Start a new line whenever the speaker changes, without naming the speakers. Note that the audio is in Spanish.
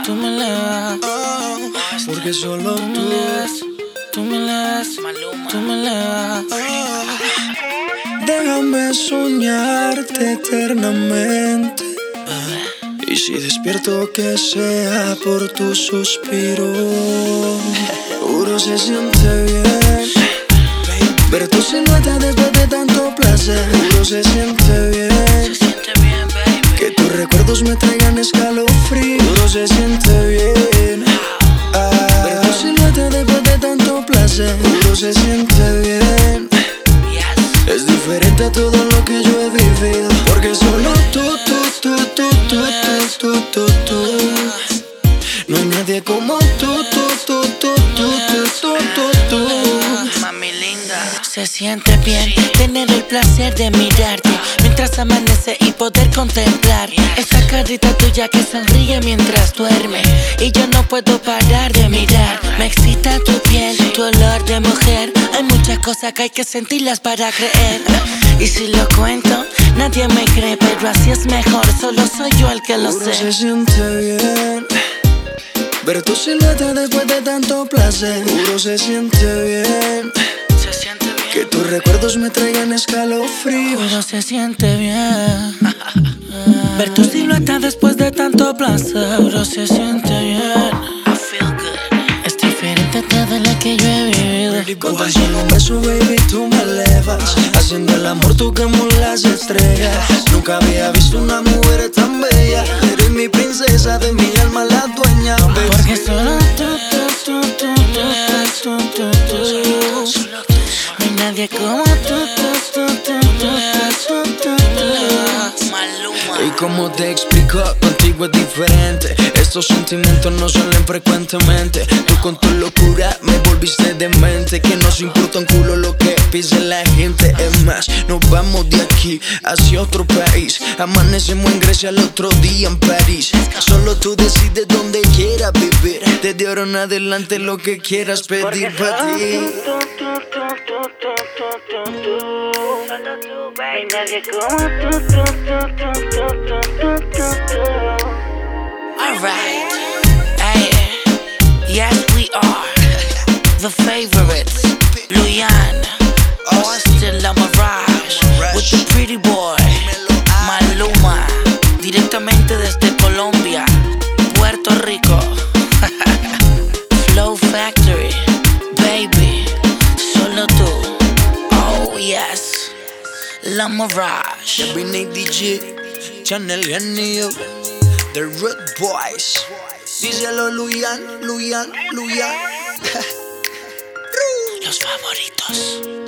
tú me la das,
porque solo
tú me la das, tú me la das, tú me la das.
Déjame soñarte eternamente. Y si despierto que sea por tu suspiro, seguro se siente bien ver tu silueta después de tanto placer. Seguro se siente bien que tus recuerdos me traigan escalofrío. Seguro se siente bien ver tu silueta después de tanto placer. Seguro se siente bien. Es diferente a todo lo que yo he vivido, porque solo tú. No hay nadie como tú.
Mami linda, se siente bien tener el placer de mirarte mientras amanece y poder contemplar esa carita tuya que sonríe mientras duerme. Y yo no puedo parar de mirar. Me excita tu piel, tu olor de mujer. Hay muchas cosas que hay que sentirlas para creer. Y si lo cuento, nadie me cree, pero así es mejor. Solo soy yo el que lo sé.
Se siente bien ver tu silueta después de tanto placer. Seguro se siente bien.
Se siente bien.
Que tus recuerdos me traigan escalofrío.
Pero se siente bien. Ver tu silueta después de tanto placer. Pero se siente bien. Es diferente a todo lo que yo he vivido.
Con tan solo un beso, baby, tú me elevas. Haciendo el amor tú quemo las estrellas. Nunca había visto una mujer tan bella. Eres mi princesa, de mi alma la dueña, baby.
Porque solo tú. No hay nadie como tú.
Y como te explico, contigo es diferente. Estos sentimientos no salen frecuentemente. Tú con tu locura me volviste demente. Que nos importa un culo lo que pise la gente. Es más, nos vamos de aquí hacia otro país. Amanecemos en Grecia al otro día en París. Solo tú decides dónde quieras vivir. Desde ahora en adelante lo que quieras pedir para ti.
No hay nadie como tú. Alright, hey, yes we are the favorites. Luyan, Austin, La Mirage, with the pretty boy, Maluma, directamente desde Colombia, Puerto Rico. Flow Factory, baby, solo tú. Oh yes. La Mirage,
The Nate DJ, Channel Genio, The Red Boys. Díselo, Luyan.
los favoritos.